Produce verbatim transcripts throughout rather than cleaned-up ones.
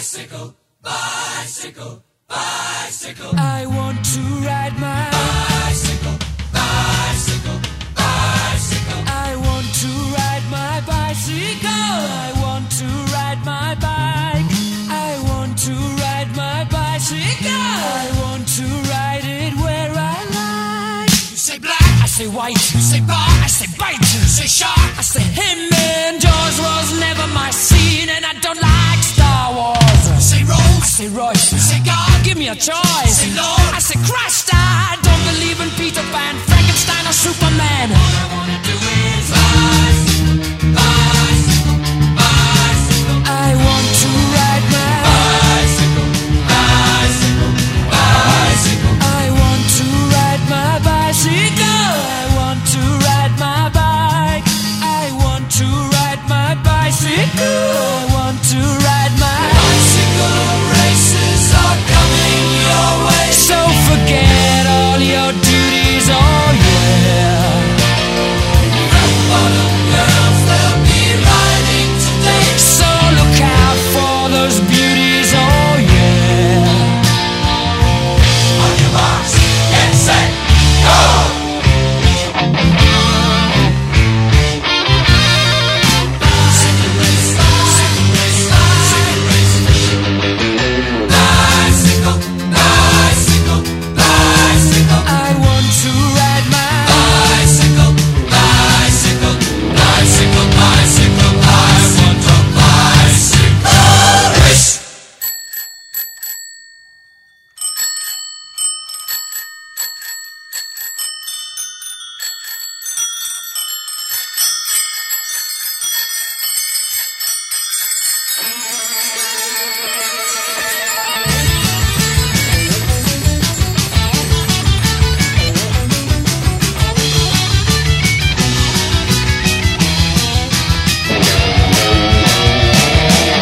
Bicycle, bicycle, bicycle. I want to ride my bicycle, bicycle, bicycle. I want to ride my bicycle. I want to ride my bike. I want to ride my bicycle. I want to ride it where I like. You say black, I say white. you say bar, I say bite. you say shark. I say him and Jaws was never my scene, and I don't like Star Wars. You say I Rose, say Royce. you say God, Give me a choice. say Lord. I say Christ. I don't believe in Peter Pan, Frankenstein, or Superman. All I wanna do is bicycle, bicycle, bicycle. I want to ride my Bicycle, bicycle, bicycle. I want to ride my bicycle. I want to ride my bike. I want to ride my bicycle. I want to ride my Bicycle races are coming your way. So forget all your duties, oh yeah. Rock bottom girls, they'll be riding today. So look out for those beauties, oh yeah. On your marks, get set, go! Bicycle race, bicycle race, bicycle race. Bicycle, bicycle, bicycle. I want to ride my Bicycle, bicycle, bicycle, bicycle. I want a bicycle race.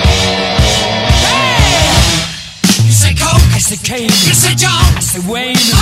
You say Coke, I say Kane, you say John, I say Wayne, I